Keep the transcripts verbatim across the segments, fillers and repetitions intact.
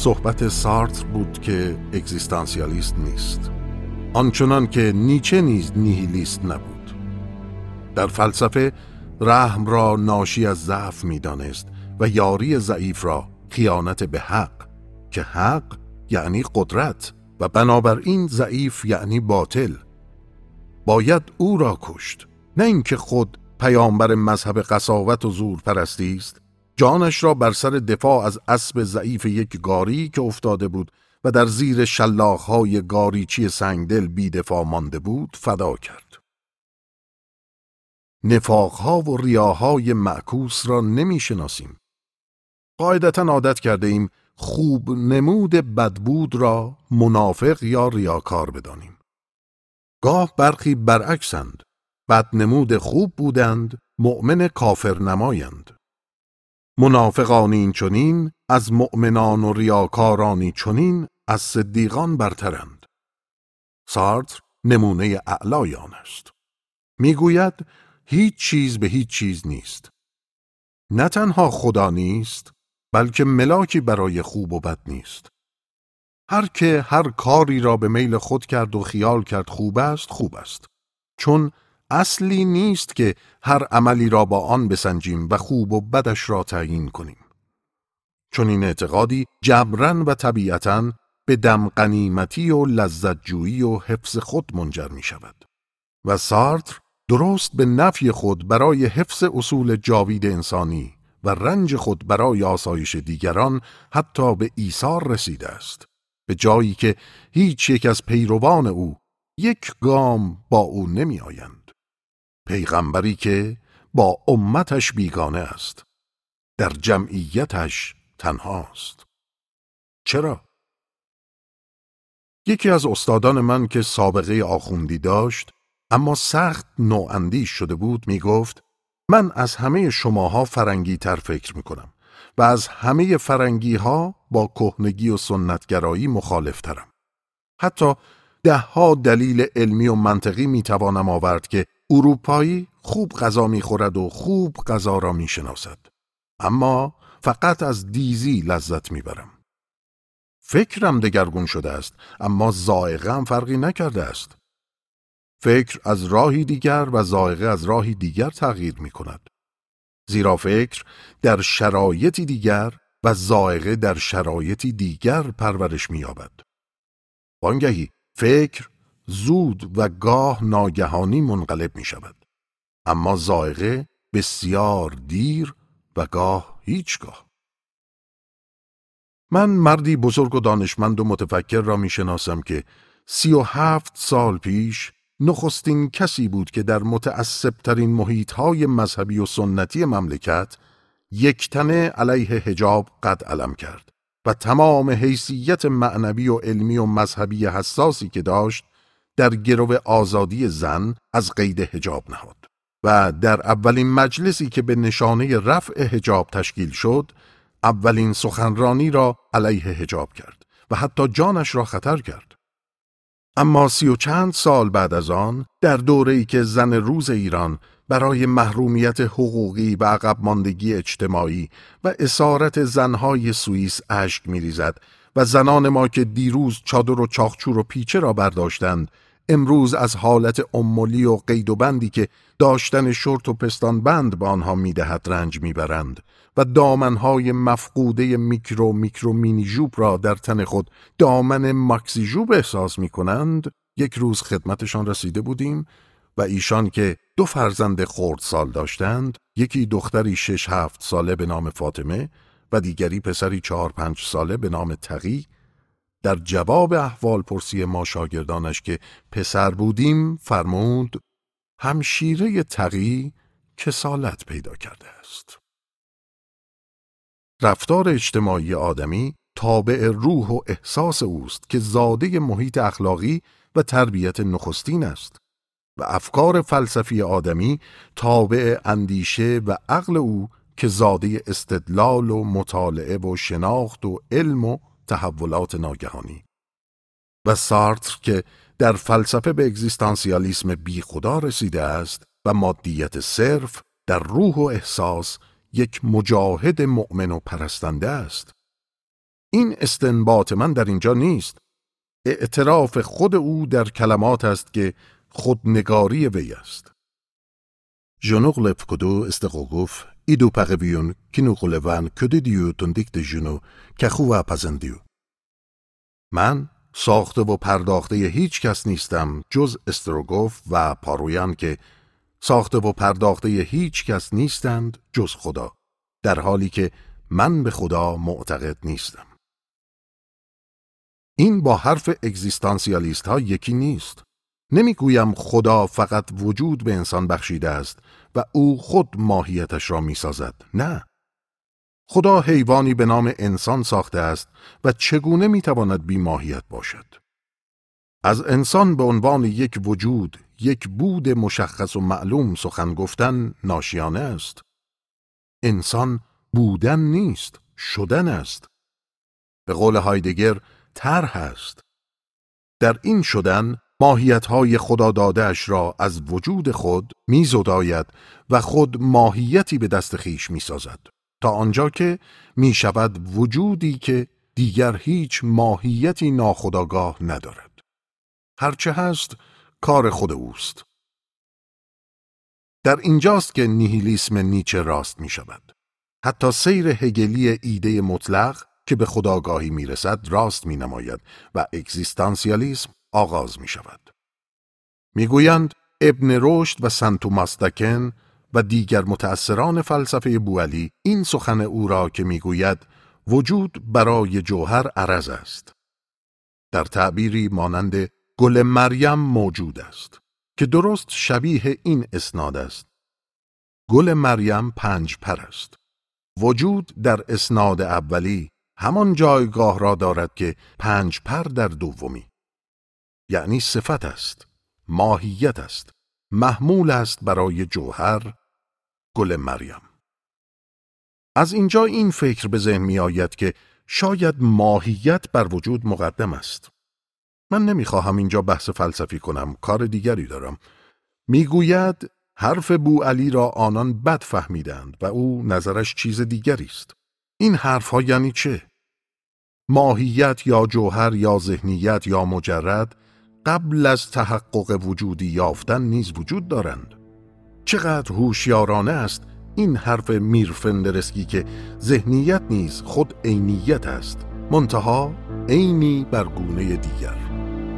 صحبت سارتر بود که اگزیستانسیالیست نیست، آنچنان که نیچه نیز نیهیلیست نبود. در فلسفه رحم را ناشی از ضعف می‌دانست و یاری ضعیف را خیانت به حق، که حق یعنی قدرت و بنابراین ضعیف یعنی باطل. باید او را کشت، نه اینکه خود پیامبر مذهب قساوت و زور پرستی است. جانش را بر سر دفاع از اسب ضعیف یک گاری که افتاده بود و در زیر شلاخ‌های گاریچی سنگدل بی دفاع مانده بود فدا کرد. نفاق‌ها و ریاهای معکوس را نمی شناسیم. قاعدتاً عادت کرده ایم خوب نمود بدبود را منافق یا ریاکار بدانیم. گاه برخی برعکسند، بد نمود خوب بودند، مؤمن کافر نمایند. منافقانی این چنین از مؤمنان و ریاکارانی چنین از صدیقان برترند. سارتر نمونه اعلای آن است. میگوید هیچ چیز به هیچ چیز نیست. نه تنها خدا نیست، بلکه ملاکی برای خوب و بد نیست. هر که هر کاری را به میل خود کرد و خیال کرد خوب است، خوب است. چون اصلی نیست که هر عملی را با آن بسنجیم و خوب و بدش را تعیین کنیم. چون این اعتقادی جبران و طبیعتاً به دم غنیمتی و لذت جویی و حفظ خود منجر می شود. و سارتر درست به نفی خود برای حفظ اصول جاوید انسانی و رنج خود برای آسایش دیگران حتی به ایثار رسیده است، به جایی که هیچ یک از پیروان او یک گام با او نمی آیند. پیغمبری که با امتش بیگانه است، در جمعیتش تنهاست. چرا؟ یکی از استادان من که سابقه آخوندی داشت اما سخت نواندیش شده بود می گفت من از همه شماها فرنگی تر فکر می کنم و از همه فرنگی ها با کهنگی و سنتگرایی مخالف ترم. حتی ده ها دلیل علمی و منطقی می توانم آورد که اروپایی خوب غذا می خورد و خوب غذا را می شناسد، اما فقط از دیزی لذت می برم. فکرم دگرگون شده است، اما ذائقه هم فرقی نکرده است. فکر از راهی دیگر و ذائقه از راهی دیگر تغییر می کند. زیرا فکر در شرایطی دیگر و ذائقه در شرایطی دیگر پرورش می یابد. وانگهی فکر زود و گاه ناگهانی منقلب می شود، اما ذائقه بسیار دیر و گاه هیچگاه. من مردی بزرگ و دانشمند و متفکر را می شناسم که سی و هفت سال پیش نخستین کسی بود که در متعصب‌ترین محیط‌های مذهبی و سنتی مملکت یکتنه علیه حجاب قد علم کرد و تمام حیثیت معنوی و علمی و مذهبی حساسی که داشت در گرو آزادی زن از قید حجاب نهاد و در اولین مجلسی که به نشانه رفع حجاب تشکیل شد اولین سخنرانی را علیه حجاب کرد و حتی جانش را خطر کرد. اما سی و چند سال بعد از آن، در دوره‌ای که زن روز ایران برای محرومیت حقوقی و عقب ماندگی اجتماعی و اسارت زنهای سوئیس اشک می‌ریزد و زنان ما که دیروز چادر و چاخچور و پیچه را برداشتند امروز از حالت امولی و قید و بندی که داشتن شورت و پستان بند به آنها می‌دهد رنج می‌برند و دامنهای مفقوده میکرو میکرو مینی ژوب را در تن خود دامن ماکسی ژوب احساس می‌کنند. یک روز خدمتشان رسیده بودیم و ایشان که دو فرزند خردسال داشتند، یکی دختری شش هفت ساله به نام فاطمه و دیگری پسری چهار پنج ساله به نام تقی، در جواب احوال پرسی ما شاگردانش که پسر بودیم فرمود همشیره تقی کسالت پیدا کرده است. رفتار اجتماعی آدمی تابع روح و احساس اوست که زاده محیط اخلاقی و تربیت نخستین است و افکار فلسفی آدمی تابع اندیشه و عقل او که زاده استدلال و مطالعه و شناخت و علم و تحولات ناگهانی. و سارتر که در فلسفه به اگزیستانسیالیسم بی خدا رسیده است و مادیت صرف در روح و احساس یک مجاهد مؤمن و پرستنده است. این استنباط من در اینجا نیست. اعتراف خود او در کلمات است که خودنگاری وی است. جنوغ لپکدو استقوگوف ایدو پقویون کینوغلوان کده دیو تندیکت جنو که خواه پزندیو. من ساخته و پرداخته هیچ کس نیستم جز استروگوف و پارویان که ساخته و پرداخته هیچ کس نیستند جز خدا، در حالی که من به خدا معتقد نیستم. این با حرف اگزیستانسیالیست ها یکی نیست. نمیگویم خدا فقط وجود به انسان بخشیده است و او خود ماهیتش را میسازد. نه. خدا حیوانی به نام انسان ساخته است و چگونه میتواند بی ماهیت باشد؟ از انسان به عنوان یک وجود، یک بود مشخص و معلوم سخن گفتن ناشیانه است. انسان بودن نیست، شدن است. به قول هایدگر طرح است. در این شدن ماهیت‌های خدا داده‌اش را از وجود خود می‌زداید و خود ماهیتی به دست خیش می‌سازد تا آنجا که می‌شود وجودی که دیگر هیچ ماهیتی ناخودآگاه ندارد. هرچه هست کار خود اوست. در اینجاست که نیهیلیسم نیچه راست می‌شود. حتی سیر هگلی ایده مطلق که به خودآگاهی می‌رسد راست می‌نماید و اگزیستانسیالیسم آغاز می شود. می گویند ابن رشد و سنت توماس داکن و دیگر متأثران فلسفه بوعلی این سخن او را که می گوید وجود برای جوهر عرض است. در تعبیری مانند گل مریم موجود است که درست شبیه این اسناد است. گل مریم پنج پر است. وجود در اسناد اولی همان جایگاه را دارد که پنج پر در دومی. یعنی صفت است، ماهیت است، محمول است برای جوهر، گل مریم. از اینجا این فکر به ذهن می آید که شاید ماهیت بر وجود مقدم است. من نمیخواهم اینجا بحث فلسفی کنم، کار دیگری دارم. میگوید حرف بوعلی را آنان بد فهمیدند و او نظرش چیز دیگری است. این حرف ها یعنی چه؟ ماهیت یا جوهر یا ذهنیت یا مجرد قبل از تحقق وجودی یافتن نیز وجود دارند. چقدر هوشیارانه است این حرف میر فندرسکی که ذهنیت نیز خود عینیت است، منتها عینی بر گونه دیگر.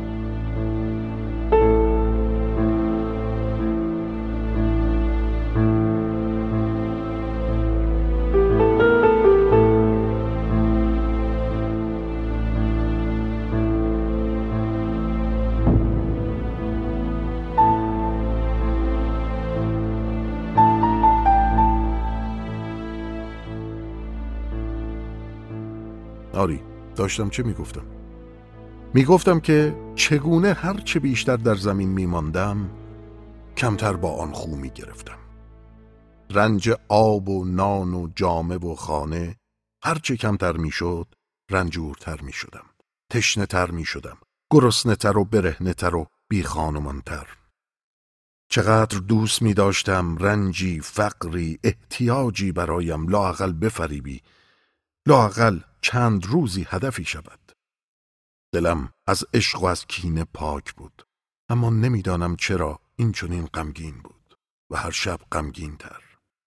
آری، داشتم چه میگفتم؟ میگفتم که چگونه هر چه بیشتر در زمین میماندم کمتر با آن خو میگرفتم. رنج آب و نان و جامه و خانه هر چه کمتر میشد رنجورتر میشدم، تشنه تر میشدم، گرسنه تر و برهنه تر و بی خانمانتر. چقدر دوست میداشتم رنجی، فقری، احتیاجی برایم لااقل بفریبی، لااقل چند روزی هدفی شود. دلم از عشق و از کینه پاک بود، اما نمیدانم چرا این چنین غمگین بود و هر شب غمگین تر.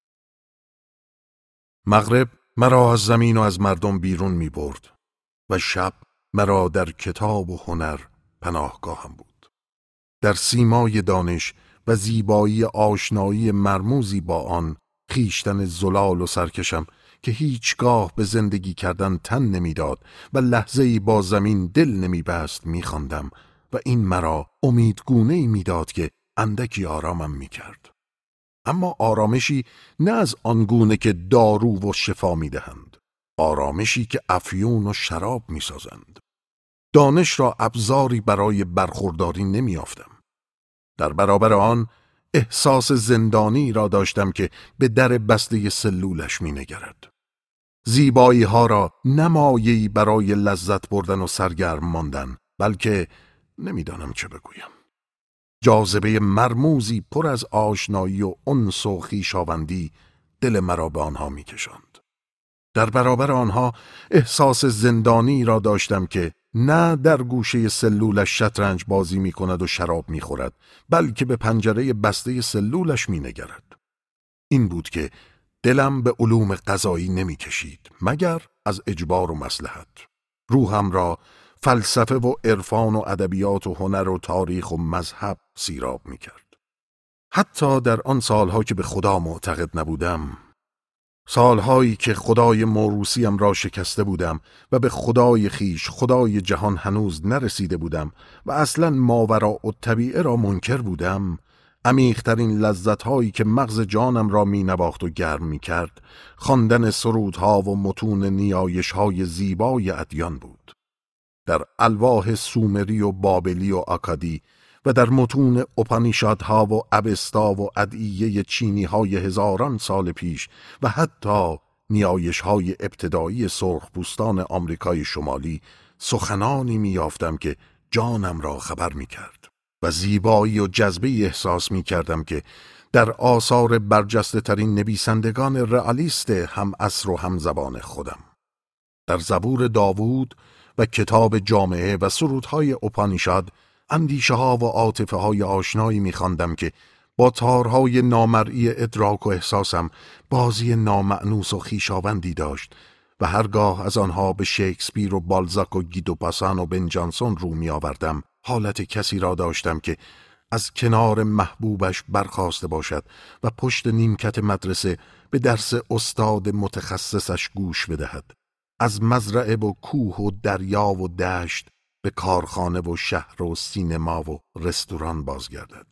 مغرب مرا از زمین و از مردم بیرون می برد و شب مرا در کتاب و هنر پناهگاهم بود. در سیمای دانش و زیبایی آشنایی مرموزی با آن خیشتن زلال و سرکشم که هیچگاه به زندگی کردن تن نمیداد و لحظه‌ای با زمین دل نمیبست می‌خواندم و این مرا امیدگونه‌ای میداد که اندکی آرامم میکرد. اما آرامشی نه از آنگونه که دارو و شفا میدهند، آرامشی که افیون و شراب میسازند. دانش را ابزاری برای برخورداری نمیافتم. در برابر آن احساس زندانی را داشتم که به در بسته سلولش می نگرد. زیبایی ها را نمایه‌ای برای لذت بردن و سرگرم ماندن، بلکه نمیدانم چه بگویم. جاذبه مرموزی پر از آشنایی و انس و خویشاوندی دل مرا به آنها می کشاند. در برابر آنها احساس زندانی را داشتم که نه در گوشه سلولش شطرنج بازی می کند و شراب می خورد، بلکه به پنجره بسته سلولش می نگرد. این بود که دلم به علوم قضایی نمی کشید مگر از اجبار و مصلحت. روحم را فلسفه و عرفان و ادبیات و هنر و تاریخ و مذهب سیراب می کرد. حتی در آن سالها که به خدا معتقد نبودم، سالهایی که خدای موروثیم را شکسته بودم و به خدای خیش، خدای جهان هنوز نرسیده بودم و اصلاً ماوراء الطبیعه را منکر بودم، عمیق‌ترین لذت‌هایی که مغز جانم را می نواخت و گرم می کرد، خواندن سرودها و متون نیایش‌های زیبای ادیان بود. در الواح سومری و بابلی و آکادی و در متون اپانیشادها و اوستا و ادعیه چینی‌های هزاران سال پیش و حتی نیایش‌های ابتدایی سرخپوستان آمریکای شمالی سخنانی می‌یافتم که جانم را خبر می‌کرد و زیبایی و جذبه احساس می‌کردم که در آثار برجسته ترین نویسندگان رئالیست هم عصر و هم زبان خودم. در زبور داوود و کتاب جامعه و سرودهای اپانیشاد اندیشه ها و عاطفه های آشنایی می‌خواندم که با تارهای نامرئی ادراک و احساسم بازی نامأنوس و خویشاوندی داشت و هرگاه از آنها به شکسپیر و بالزاک و گیدو پاسان و بن جانسون رو می آوردم، حالت کسی را داشتم که از کنار محبوبش برخاسته باشد و پشت نیمکت مدرسه به درس استاد متخصصش گوش بدهد، از مزرعه و کوه و دریا و دشت به کارخانه و شهر و سینما و رستوران بازگردد.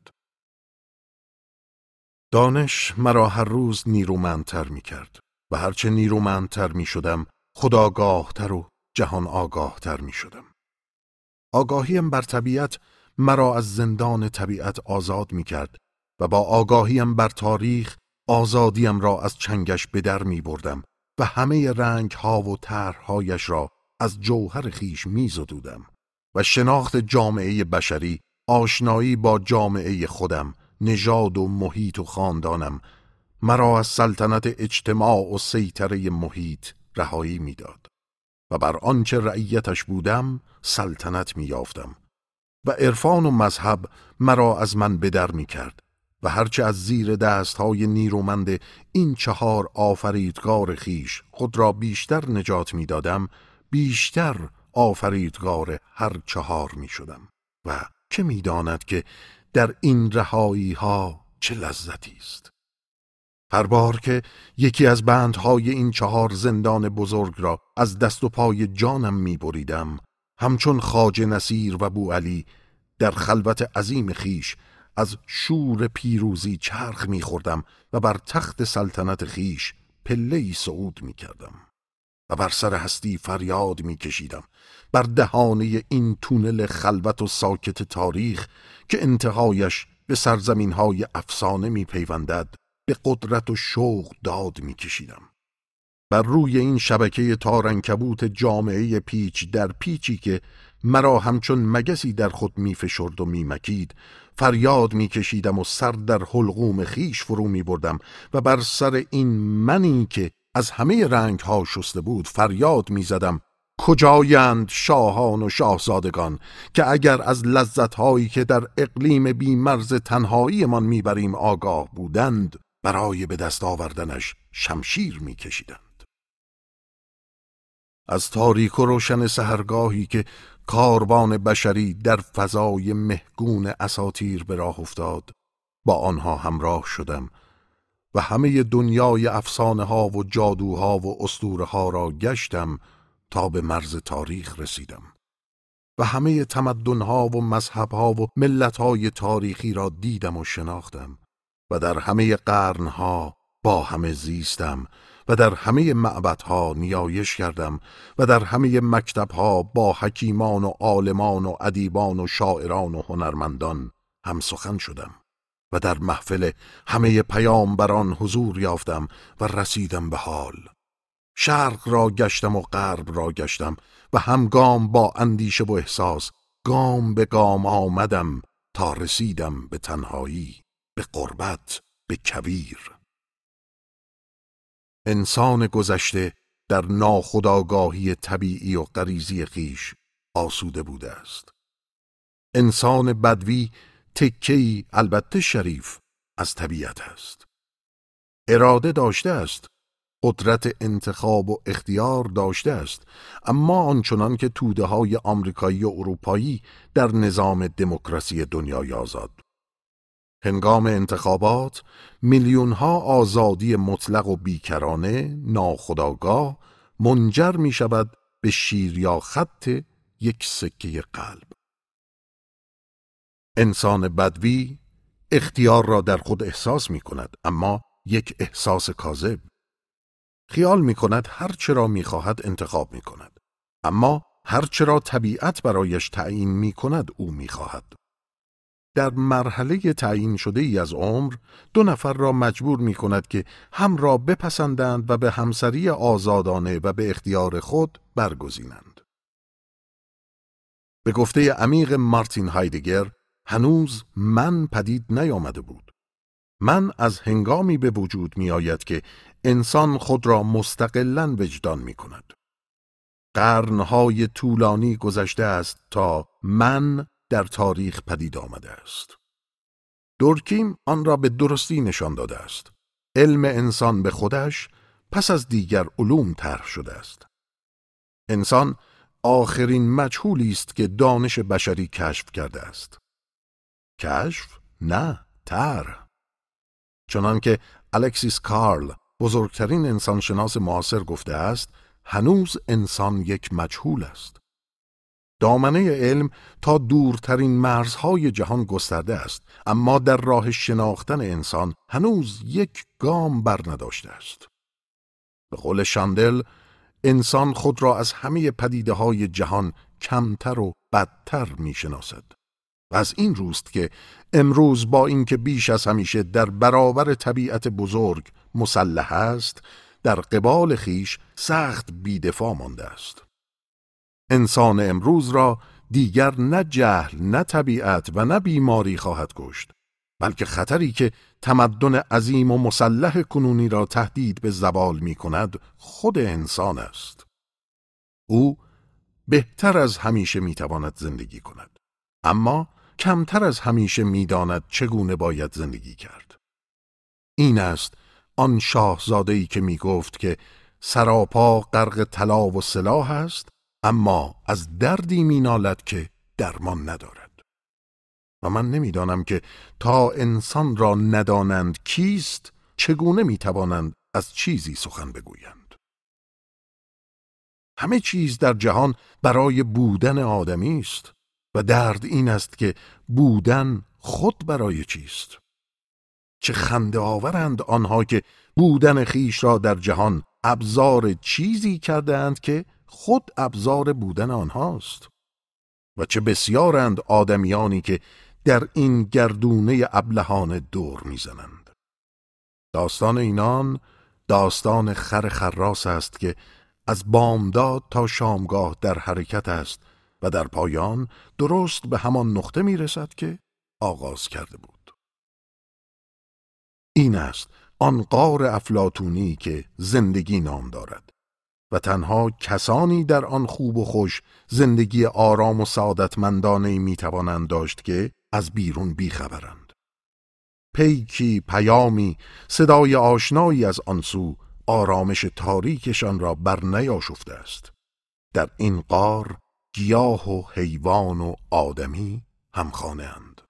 دانش مرا هر روز نیرومندتر می کرد و هرچه نیرومندتر می شدم خودآگاهتر و جهان آگاهتر می شدم. آگاهیم بر طبیعت مرا از زندان طبیعت آزاد می کرد و با آگاهیم بر تاریخ آزادیم را از چنگش به در می بردم و همه رنگ ها و طرحهایش را از جوهر خیش می زدودم و شناخت جامعه بشری، آشنایی با جامعه خودم، نژاد و محیط و خاندانم مرا از سلطنت اجتماع و سیطره محیط رهایی میداد و بر آنچه رعیتش بودم سلطنت میافتم و عرفان و مذهب مرا از من به در میکرد و هرچه از زیر دستهای نیرومند این چهار آفریدگار خیش خود را بیشتر نجات میدادم، بیشتر آفریدگار هر چهار میشدم و که میداند که در این رهایی ها چه لذتی است. هر بار که یکی از بندهای این چهار زندان بزرگ را از دست و پای جانم می بریدم، همچون خواجه نصیر و بوعلی در خلوت عظیم خیش از شور پیروزی چرخ می خوردم و بر تخت سلطنت خیش پله‌ای صعود می کردم و بر سر هستی فریاد می کشیدم بر دهانه این تونل خلوت و ساکت تاریخ که انتهایش به سرزمین‌های افسانه می پیوندد، به قدرت و شوق داد می کشیدم. بر روی این شبکه تارنکبوت جامعه پیچ در پیچی که مرا همچون مگسی در خود می فشرد و می مکید، فریاد می کشیدم و سر در حلقوم خیش فرو می بردم و بر سر این منی که از همه رنگ ها شسته بود فریاد می زدم: کجایند شاهان و شاهزادگان که اگر از لذت‌هایی که در اقلیم بی‌مرز تنهایی من میبریم آگاه بودند، برای به دست آوردنش شمشیر میکشیدند. از تاریک و روشن سحرگاهی که کاروان بشری در فضای مهگون اساطیر به راه افتاد، با آنها همراه شدم و همه دنیای افسانه ها و جادوها و اسطوره ها را گشتم تا به مرز تاریخ رسیدم و همه تمدن‌ها و مذهب‌ها و ملت‌های تاریخی را دیدم و شناختم و در همه قرن‌ها با همه زیستم و در همه معبدها نیایش کردم و در همه مکتب‌ها با حکیمان و عالمان و ادیبان و شاعران و هنرمندان هم سخن شدم و در محفل همه پیامبران حضور یافتم و رسیدم به حال. شرق را گشتم و غرب را گشتم و همگام با اندیشه و احساس گام به گام آمدم تا رسیدم به تنهایی، به غربت، به کویر. انسان گذشته در ناخودآگاهی طبیعی و غریزی خویش آسوده بوده است. انسان بدوی تکه‌ای البته شریف از طبیعت است. اراده داشته است، قدرت انتخاب و اختیار داشته است، اما آنچنان که توده های آمریکایی و اروپایی در نظام دموکراسی دنیای آزاد. هنگام انتخابات میلیون ها آزادی مطلق و بیکرانه ناخودآگاه منجر می شود به شیر یا خط یک سکه قلب. انسان بدوی اختیار را در خود احساس می کند، اما یک احساس کاذب. خیال می کند هر چه را می خواهد انتخاب می کند، اما هر چه را طبیعت برایش تعیین می کند او می خواهد. در مرحله تعیین شده ای از عمر دو نفر را مجبور می کند که هم را بپسندند و به همسری آزادانه و به اختیار خود برگزینند. به گفته عمیق مارتین هایدگر، هنوز من پدید نیامده بود. من از هنگامی به وجود می آید که انسان خود را مستقلاً وجدان می کند. قرنهای طولانی گذشته است تا من در تاریخ پدید آمده است. دورکیم آن را به درستی نشان داده است. علم انسان به خودش پس از دیگر علوم طرح شده است. انسان آخرین مجهولی است که دانش بشری کشف کرده است. کشف؟ نه، طرح. چنان که الکسیس کارل، بزرگترین انسانشناس معاصر گفته است، هنوز انسان یک مجهول است. دامنه علم تا دورترین مرزهای جهان گسترده است، اما در راه شناختن انسان هنوز یک گام بر نداشته است. به قول شاندل، انسان خود را از همه پدیده های جهان کمتر و بدتر می شناسد. و از این روست که امروز با اینکه بیش از همیشه در برابر طبیعت بزرگ مسلح است، در قبال خیش سخت بی‌دفاع مانده است. انسان امروز را دیگر نه جهل، نه طبیعت و نه بیماری خواهد کشت، بلکه خطری که تمدن عظیم و مسلح کنونی را تهدید به زوال می کند خود انسان است. او بهتر از همیشه می تواند زندگی کند، اما کمتر از همیشه می داند چگونه باید زندگی کرد. این است آن شاهزاده‌ای که می گفت که سراپا غرق طلا و سلاح است، اما از دردی می نالد که درمان ندارد. و من نمیدانم که تا انسان را ندانند کیست، چگونه می توانند از چیزی سخن بگویند. همه چیز در جهان برای بودن آدمی است و درد این است که بودن خود برای چیست. چه خنده آورند آنها که بودن خیش را در جهان ابزار چیزی کردند که خود ابزار بودن آنهاست. و چه بسیارند آدمیانی که در این گردونه ابلهانه دور میزنند. داستان اینان داستان خر خراس است که از بامداد تا شامگاه در حرکت است و در پایان درست به همان نقطه میرسد که آغاز کرده بود. این است آن غار افلاطونی که زندگی نام دارد و تنها کسانی در آن خوب و خوش زندگی آرام و سعادتمندانه می توانند داشت که از بیرون بیخبرند. پیکی، پیامی، صدای آشنایی از آن سو آرامش تاریکشان را بر نیاشفته است. در این غار گیاه و حیوان و آدمی همخانه اند.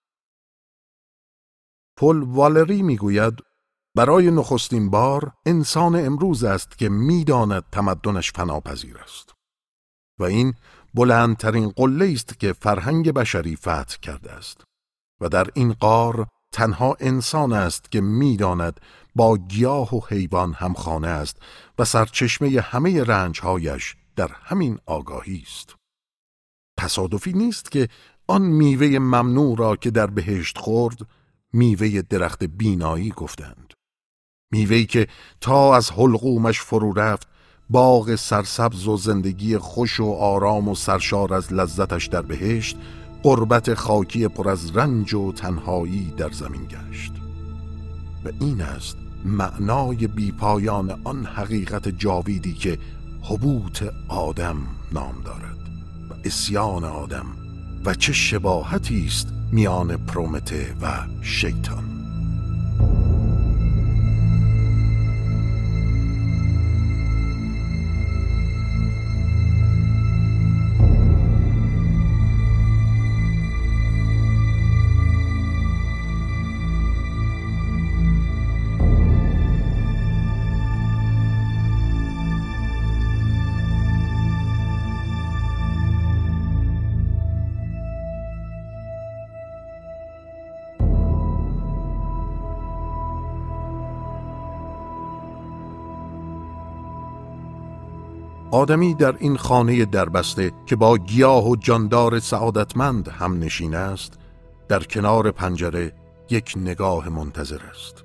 پل والری می گوید برای نخستین بار انسان امروز است که می‌داند تمدنش فناپذیر است و این بلندترین قله است که فرهنگ بشری فتح کرده است و در این غار تنها انسان است که می‌داند با گیاه و حیوان همخانه است و سرچشمه همه رنج‌هایش در همین آگاهی است. تصادفی نیست که آن میوه ممنوع را که در بهشت خورد میوه درخت بینایی گفتند. میوه‌ای که تا از حلقومش فرو رفت باغ سرسبز و زندگی خوش و آرام و سرشار از لذتش در بهشت غربت خاکی پر از رنج و تنهایی در زمین گشت. و این است معنای بیپایان آن حقیقت جاویدی که هبوط آدم نام دارد و اسیان آدم و چه شباهتی است میان پرومته و شیطان. آدمی در این خانه دربسته که با گیاه و جاندار سعادتمند هم نشین است، در کنار پنجره یک نگاه منتظر است.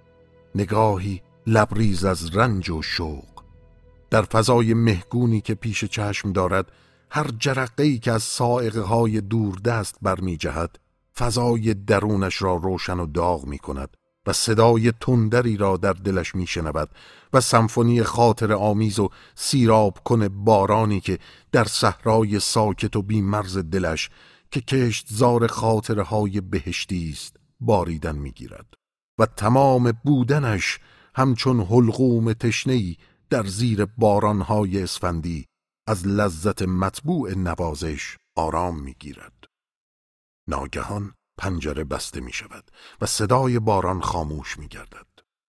نگاهی لبریز از رنج و شوق. در فضای مهگونی که پیش چشم دارد، هر جرقه‌ای که از صاعقه های دوردست برمی جهد، فضای درونش را روشن و داغ می کند و صدای تندری را در دلش می شنود و سمفونی خاطر آمیز و سیراب کن بارانی که در صحرای ساکت و بی مرز دلش که کشتزار خاطره های بهشتی است باریدن می گیرد و تمام بودنش همچون حلقوم تشنه‌ای در زیر بارانهای اسفندی از لذت مطبوع نوازش آرام می گیرد. ناگهان پنجره بسته می شود و صدای باران خاموش می گردد.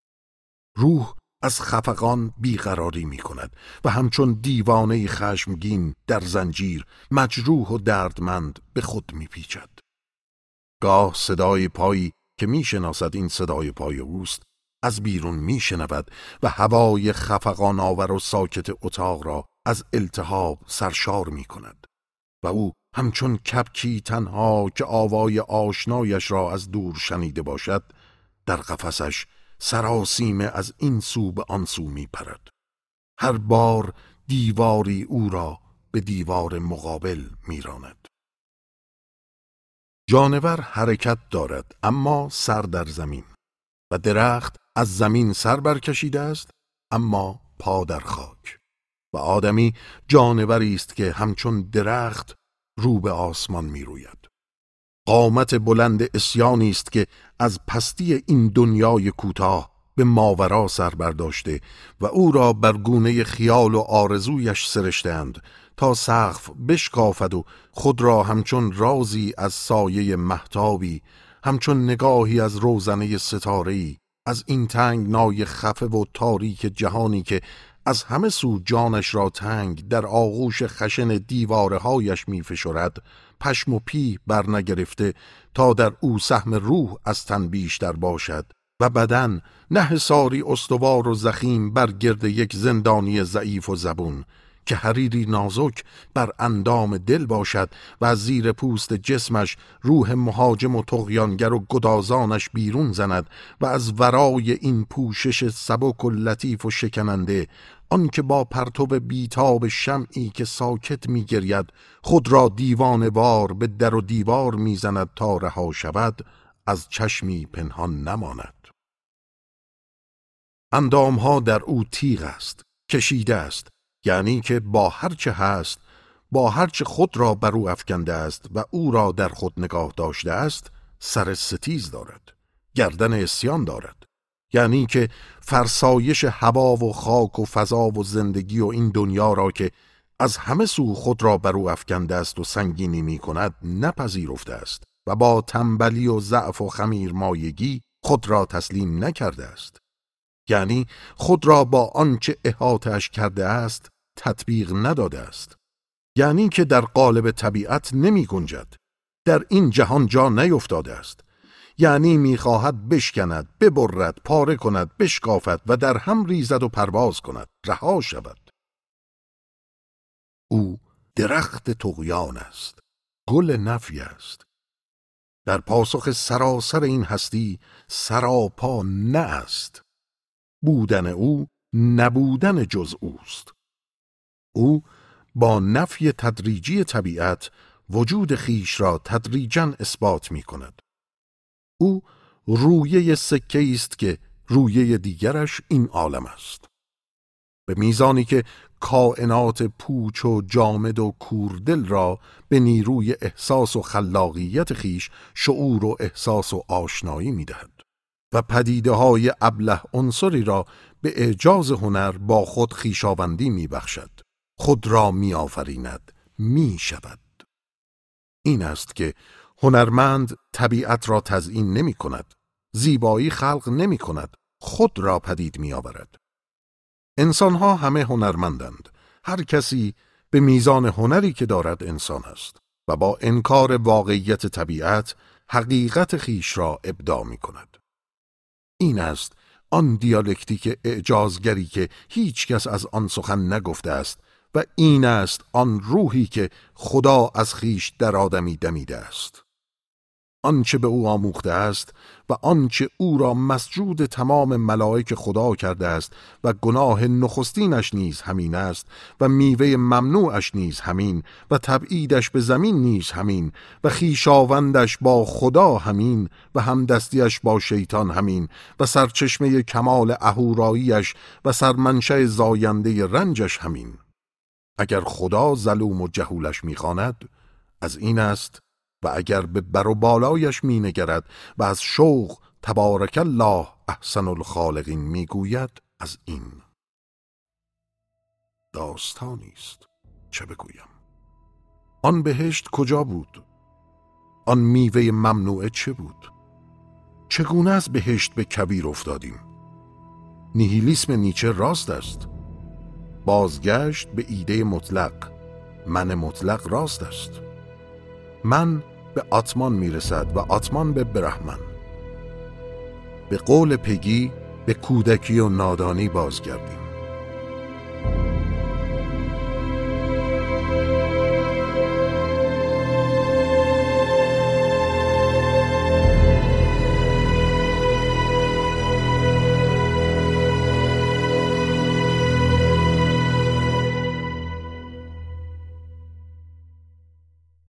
روح از خفقان بیقراری می کند و همچون دیوانه خشمگین در زنجیر مجروح و دردمند به خود می پیچد. گاه صدای پایی که می شناسد این صدای پای اوست از بیرون می شنود و هوای خفقان آور و ساکت اتاق را از التهاب سرشار می کند و او همچون کبکی تنها که آوای آشنایش را از دور شنیده باشد در قفسش سراسیمه از این سو به آن سو می پرد. هر بار دیواری او را به دیوار مقابل می راند. جانور حرکت دارد اما سر در زمین و درخت از زمین سر برکشیده است اما پا در خاک و آدمی جانوری است که همچون درخت رو به آسمان می روید. قامت بلند عصیانی است که از پستی این دنیای کوتاه به ماورا سر برداشته و او را بر گونه خیال و آرزویش سرشتند تا سقف بشکافد و خود را همچون رازی از سایه مهتابی، همچون نگاهی از روزنه ستاره‌ای از این تنگنای خفه و تاریک جهانی که از همه سو جانش را تنگ در آغوش خشن دیوارهایش می فشرد پشم و پی بر نگرفته تا در او سهم روح از تن بیشتر باشد و بدن نه حصاری استوار و زخیم بر گرد یک زندانی ضعیف و زبون که حریری نازک بر اندام دل باشد و از زیر پوست جسمش روح مهاجم و طغیانگر و گدازانش بیرون زند و از ورای این پوشش سبک و لطیف و شکننده آن که با پرتو بیتاب شمعی که ساکت می گرید خود را دیوانه وار به در و دیوار می زند تا رها شود از چشمی پنهان نماند. اندامها در او تیغ است، کشیده است، یعنی که با هرچه هست، با هرچه خود را بر او افکنده است و او را در خود نگاه داشته است، سر ستیز دارد، گردن عصیان دارد، یعنی که فرسایش هوا و خاک و فضا و زندگی و این دنیا را که از همه سو خود را بر او افکنده است و سنگینی می کند نپذیرفته است و با تنبلی و ضعف و خمیر مایگی خود را تسلیم نکرده است، یعنی خود را با آنچه احاطه‌اش کرده است تطبیق نداده است، یعنی که در قالب طبیعت نمی گنجد، در این جهان جا نیفتاده است، یعنی میخواهد بشکند، ببرد، پاره کند، بشکافد و در هم ریزد و پرواز کند، رها شود. او درخت طغیان است، گل نفی است. در پاسخ سراسر این هستی سراپا نه است. بودن او نبودن جز اوست. او با نفی تدریجی طبیعت وجود خیش را تدریجاً اثبات می کند. او رویه سکه است که رویه دیگرش این عالم است. به میزانی که کائنات پوچ و جامد و کوردل را به نیروی احساس و خلاقیت خیش شعور و احساس و آشنایی می‌دهد و پدیده های ابله عنصری را به اعجاز هنر با خود خویشاوندی می‌بخشد، خود را می‌آفریند، می‌شود. این است که هنرمند طبیعت را تزیین نمی کند، زیبایی خلق نمی کند، خود را پدید می آورد. انسانها همه هنرمندند، هر کسی به میزان هنری که دارد انسان است و با انکار واقعیت طبیعت حقیقت خیش را ابداع می کند. این است آن دیالکتیک اعجازگری که هیچ کس از آن سخن نگفته است و این است آن روحی که خدا از خیش در آدمی دمیده است. آنچه به او آموخته است و آنچه او را مسجود تمام ملائک خدا کرده است و گناه نخستینش نیز همین است و میوه ممنوعش نیز همین و تبعیدش به زمین نیز همین و خویشاوندش با خدا همین و همدستیش با شیطان همین و سرچشمه کمال اهوراییش و سرمنشأ زاینده رنجش همین. اگر خدا ظلوم و جهولش میخواند از این است و اگر به بر و بالایش می نگرد و از شوق تبارک الله احسن الخالقین می گوید از این. داستانی است، چه بگویم؟ آن بهشت کجا بود؟ آن میوه ممنوعه چه بود؟ چگونه از بهشت به کویر افتادیم؟ نیهیلیسم نیچه راست است. بازگشت به ایده مطلق، من مطلق راست است. من به آتمان میرسد و آتمان به برهمن. به قول پگی به کودکی و نادانی بازگردیم.